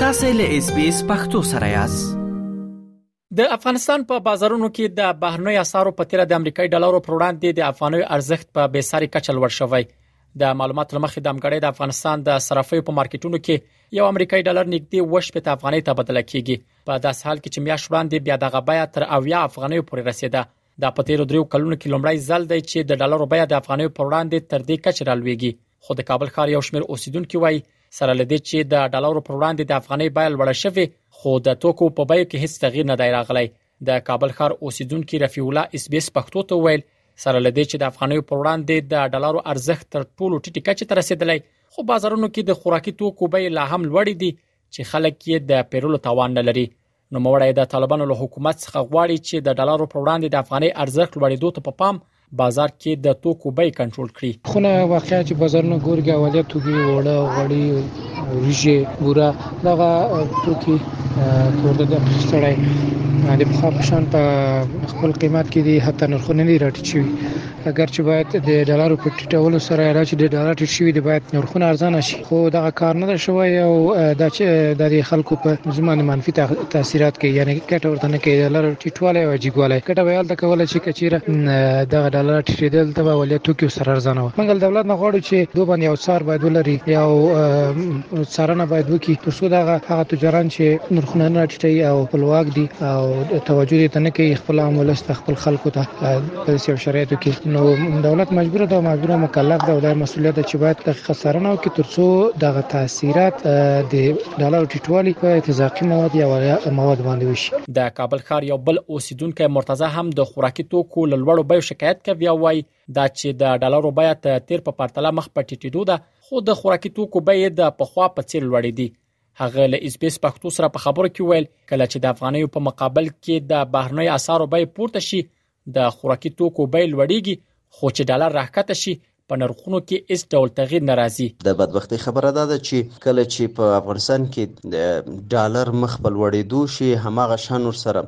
تاسو له SBS پښتو سره یاست. د افغانستان په بازارونو کې د بهرنیو اسعارو په تیر د امریکایي ډالرو پر وړاندې د افغاني ارزښت په بېساري کچه لوړ شوی. د معلوماتو لمخې د امګړې د افغانستان د صرافیو په مارکیټونو کې یو امریکایي ډالر نږدې 80 افغانۍ ته بدل کیږي. په داس حال کې چې میاشت وړاندې بیا دغه بیه تر 80 افغانۍ پورې رسیده. د پتیرو دریو کلونو کې لومړی ځل دی چې د ډالرو بیه د افغانۍ پر وړاندې تر دې کچه رالویږي. خو د کابل ښار یو شمېر اوسیدونکو وایي سره لدې چې د ډالرو پر وړاندې د افغانۍ بیه لوړه شوې، خو د توکو په بیه کې هیڅ تغییر نه دی راغلی. د کابل ښار اوسیدونکو رفیع الله SBS پښتو ته ویل سره لدې چې د افغانۍ پر وړاندې د ډالرو ارزښت تر ټولو ټیټه کچه ته رسیدلی، خو بازارونو کې د خوراکي توکو بیې لا هم لوړې دي چې خلک یې د پیرلو توان نه لري. نو موړی د طالبانو له حکومت څخه غواړي چې د ډالرو پر وړاندې د افغانۍ ارزښت لوړېدو ته په پام بازار کې د توکو بیې کنټرول کړي. خو نه واقعا چې بازارونو ګورګي اولیا توګي وړه غړي وريجه بورا دغه توکي تورده د پښتړای د په خپشان په خپل قیمت کې دي، حتی نرخونه نه راټیټ شي. اگر چې باید د ډالرو په ټیټولو سره راځي د ډالر ټیټ شي د باید نرخونه ارزانه شي، خو دا کار نه شوی او دا چې د خلکو په زمانه منفي تاثیرات کوي، یعنی کټ ورته نه کوي ډالر ټیټواله او جګواله کټ ویل د کوله چې کچیره د ډالر ټیټېدل ته ولې توکي سره ارزانه و. منګل دولت نه غواړي چې دوه باندې یو څار باید ولري یو څارنه باید وکړي تر څو دا هغه تجاران چې نرخونه نه ټیټي او خپلواک دي او توجه ته نه کوي خپل عملست خپل خلکو ته په سیاسي شرایطو کې، نو دولت مجبور مکلف ده او د مسؤلیت چې باید دقیقه څارنه وکړي تر څو دغه تاثیرات د ډالر ټیټوالي په تزاقي مواد یا مواد باندې وشي. د کابل ښار یو بل اوسیدونکو مرتضی هم د خوراکي توکو لوړو بیو شکایت کوي او وايي دا چې د ډالرو بیه ته تیر په پرتله مخ په ټیټېدو ده، خو د خوراکي توکو بیه د پخوا په څیر لوړې دي. هغه له SBS پښتو سره په خبرو کې ویل کله چې د افغانیو په مقابل کې د بهرنۍ اسعارو بیه پورته شي د خوراکي توکو بیه لوړېږي، خو چې ډالر راکته شي په نرخونو کې هیڅ ډول تغییر ناراضي. د بدبختي خبره ده چې کله چې په افغانستان کې د ډالر مخ په لوړېدو شي هماغه شان ور سره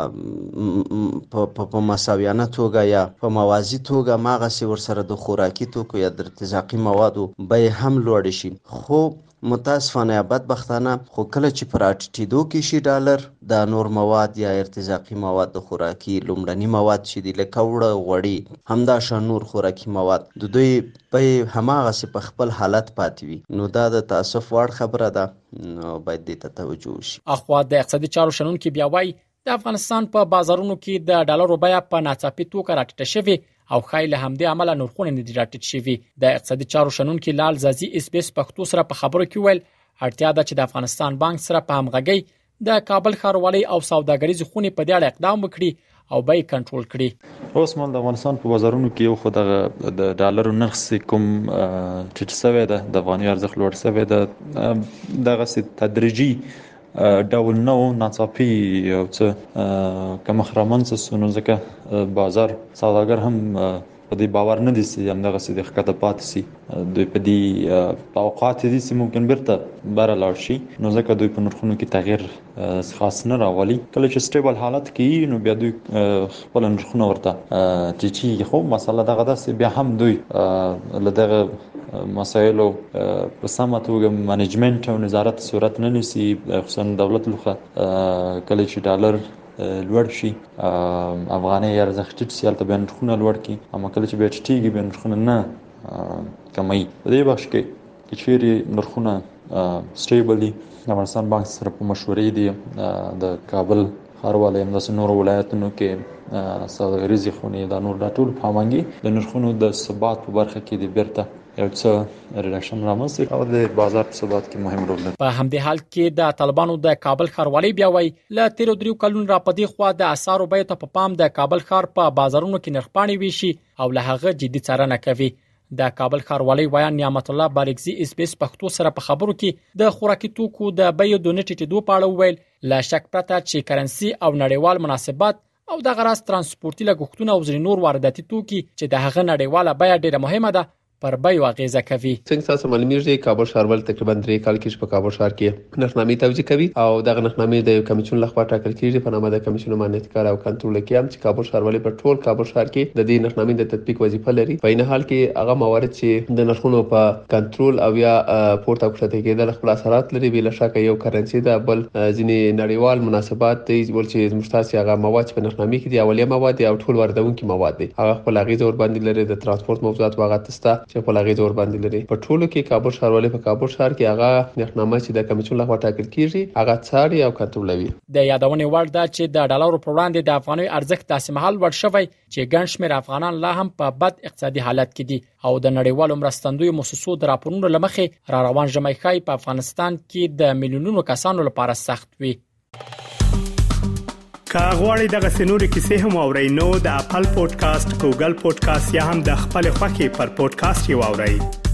په مساویانه توګه یا په موازي توګه ماغه سي ور سره د خوراکي توکو یا د ارتزاقي موادو بیه هم لوړ شي. خو متاسفانه یا بدبختانه خو کله چې پر اټیدو کې شي ډالر د نور مواد یا ارتزاقي مواد د خوراکي لومړني مواد چې د لکوړه غوړي همدا شان نور خوراکي مواد د دوی په هماغه سي په خپل حالت پاتې وي، نو دا د تاسف وړ خبره ده، نو باید دې ته توجه وشي. اخوا د اقتصادي چارو شنونکو بیا وایي د افغانستان په بازارونو کې د ډالرو بیه په ناڅاپي توګه راټیټه شوې او خایله همدې عمله نرخونه نه دي راټیټ شوي. د اقتصادي چارو شنونکو لال زازي SBS پښتو سره په خبرو کې ویل اړتیا ده چې د افغانستان بانک سره په همغږي د کابل ښاروالۍ او سوداګریزو خونې په دې اړه اقدام وکړي او بیې کنټرول کړي. اوس مال د افغانستان په بازارونو کې یو خو د ډالرو نرخ کوم ټیټ شوی ده، د افغاني ارزښت لوړ شوی ده، دغه سي تدریجي ډول نو ناڅاپي او څه کوم خرمن سونو ځکه بازار سوداګر هم په دې باور نه دي چې همدغه سي د خکته پاتې سي دوی په دې توقعات دي چې ممکن برته بار لاړ شي، نو ځکه دوی په نرخونو کې تغییر خاص نه راولي. کله چې سټیبل حالت کې نو بیا دوی خپل نرخونه ورته ټیټي، خو مسله دغه ده چې بیا هم دوی لدغه مسایلو په سمه توګه منیجمنت او نظارت صورت نه نیسي، خصوصا دولت لخوا کله چې ډالر لوړ شي افغاني ارزښت ټیټ سي البته نرخونه لوړ کی، اما کله چې به ټیټیږي به نرخونه نه کمای. په دې بخش کې چې نرخونه سټیبلی د افغانستان بانک سره په مشورې دي د کابل ښاروالۍ هم د نورو ولایتونو کې سوداګریزي خونې د نور د ټول پامانګي د نرخونو د ثبات په برخه کې د بیرته یو څه ریلیشن رامنځته او د بازار په ثبات کې مهم رول لري. په همدې حال کې د طالبانو د کابل ښاروالۍ بیا وایي له 13 کلونو را پدې خوا د اسعارو بیه ته په پام د کابل ښار په بازارونو کې نرخپاڼې ویشي او له هغه جدي څارنه کوي. د کابل ښاروالۍ وایي نعمت الله بارکزي SBS پښتو سره په خبرو کې د خوراکي توکو د بیې د نټیټېدو په اړه ویل لا شک پرته چې کرنسي او نړیوال مناسبات او د غراس ترانسپورتي لګښتونه او ځینې نور وارداتي توکي چې د هغه نړیواله بیه ډیره مهمه ده پر بیو اغیزه کوي. څنګه تاسو معلومیږي کابل ښاروال تقریبا 3 کال کې په کابل ښار کې نرخنامې توجیه کوي او دغه نرخنامې د کمیسیون لخوا ټاکل کیږي په نامه د کمیسیون امانتکار او کنټرول کې هم چې کابل ښاروال په ټول کابل ښار کې د دې نرخنامې د تطبیق وظیفه لري. په این حال کې هغه موارد چې د نرخونو په کنټرول او یا پورته او کښته کېدل خپل اثرات لري بل شکه یو کرنسي ده بل ځینې نړیوال مناسبات دي ول چې مشترک هغه مواد په نرخنامې کې دي اولیه مواد او ټول واردونکي مواد دي هغه خپل اغیزه ور باندې لري د ترانسپورت موضوعات واغ تستا چې خپل اغیزه ور باندې لري. په ټولو کې کابل ښاروالۍ په کابل ښار کې هغه نرخنامه چې د کمیسیون لخوا ټاکل کیږي هغه څاري او کنټرولوي. د یادونې وړ ده چې د ډالرو پر وړاندې د افغاني ارزښت داسې مهال ور شوی چې ګڼ شمېر افغانان لا هم په بد اقتصادي حالت کې دي او د نړیوالو مرستندوی مؤسسو د راپورونو لمخې را روان ژمی ښایي په افغانستان کې د میلیونونو کسانو لپاره سخت وي. که غواړئ دغه سنوري کیسې هم اورئ نو د خپل پودکاسټ ګوګل پودکاسټ یا هم د خپل خوښي پر پودکاسټ یو اورئ.